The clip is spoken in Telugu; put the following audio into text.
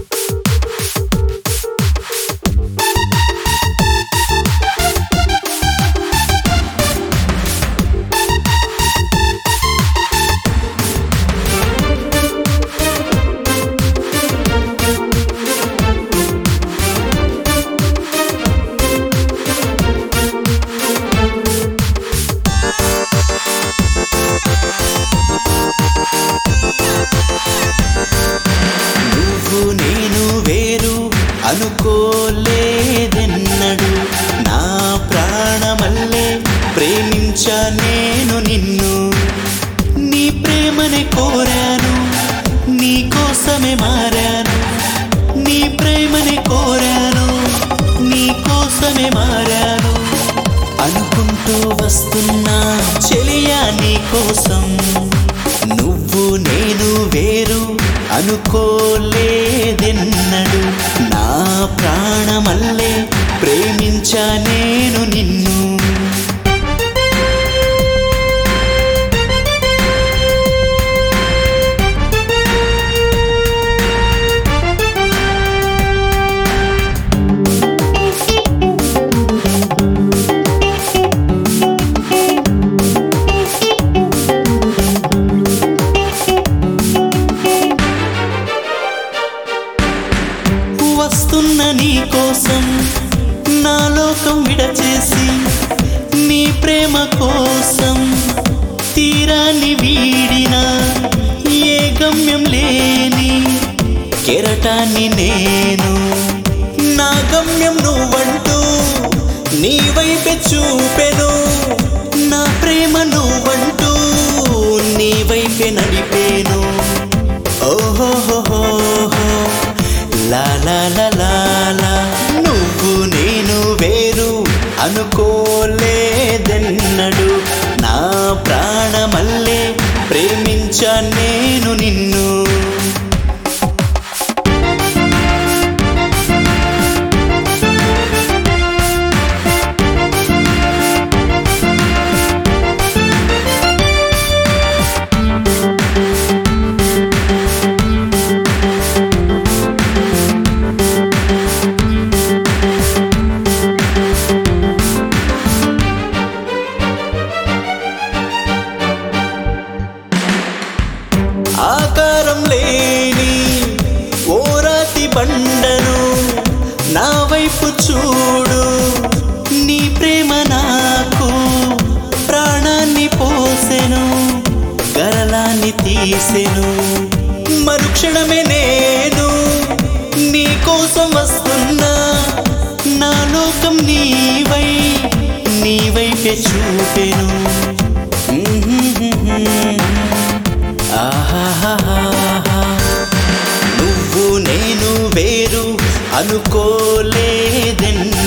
అనుకోలేదెన్నడు నా ప్రాణమల్లే ప్రేమించా నేను నిన్ను నీ ప్రేమనే కోరాను నీ కోసమే మారాను నీ ప్రేమనే కోరాను నీ కోసమే మారాను అనుకుంటూ వస్తున్నా చెలియా నీ కోసం నువ్వు నేను వేరు అనుకోలేదెన్నడు నా ప్రాణమల్లే ప్రేమించా నేను నిన్ను వస్తున్న నీ కోసం నా లోకం విడచేసి నీ ప్రేమ కోసం తీరాన్ని వీడిన ఏ గమ్యం లేని కెరటాన్ని నేను నా గమ్యం నువ్వంటూ నీ వైపే చూపెను నా ప్రేమ నువ్వంటూ నీ వైపే నడిపేను ఓహోహోహో లా లా లా లా లా నువ్వు నేను వేరు అనుకోలేదెన్నడు నా ప్రాణమల్లే ప్రేమించా నేను నిన్ను ఆకారం లేని ఓరాతి బండను నా వైపు చూడు నీ ప్రేమ నాకు ప్రాణాన్ని పోసెను గరళాన్ని తీసెను మరుక్షణమే నేను నీ కోసం వస్తున్నా నా లోకం నీ వైపే చూపెను నువ్వు నేను వేరు అనుకోలేదెన్నడు